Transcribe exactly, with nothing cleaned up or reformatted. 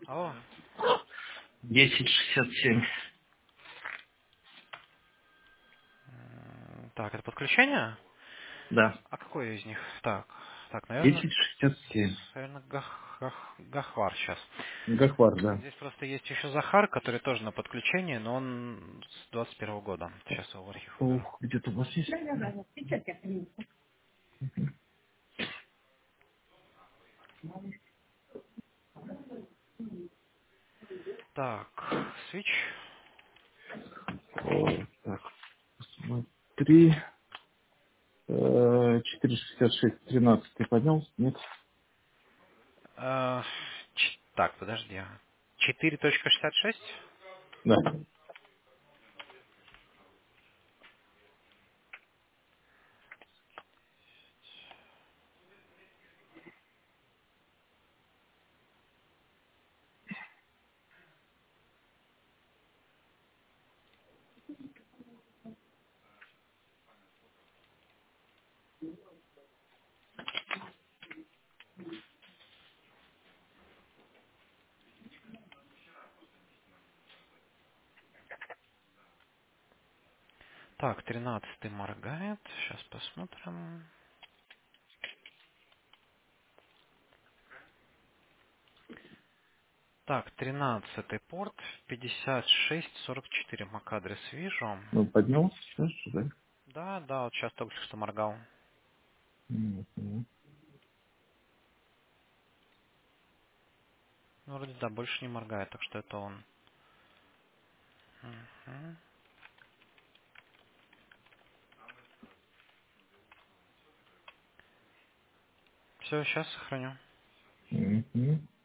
Алло. десять шестьдесят семь. М, Так, это подключение? Да. А какой из них? Так, так, наверное, десять шестьдесят семь. наверное, Гах, Гах- Гахвар сейчас. Гахвар, да. Здесь просто есть еще Захар, который тоже на подключении, но он с двадцать первого года. Сейчас его в архив уберу. Ух, где-то у вас есть? Так, свич. О, так, смотри. Э, четыреста шестьдесят шесть тринадцать ты поднялся? Нет? Э, ч- так, подожди. четыре точка шестьдесят шесть. Да. Так, тринадцатый моргает. Сейчас посмотрим. Так, тринадцатый порт, пятьдесят шесть сорок четыре MAC-адрес вижу. Ну, поднялся сейчас, да? Да, да, вот сейчас только что моргал. Мгм. Ну, вроде да, больше не моргает, так что это он. Все, сейчас сохраню. Мгм.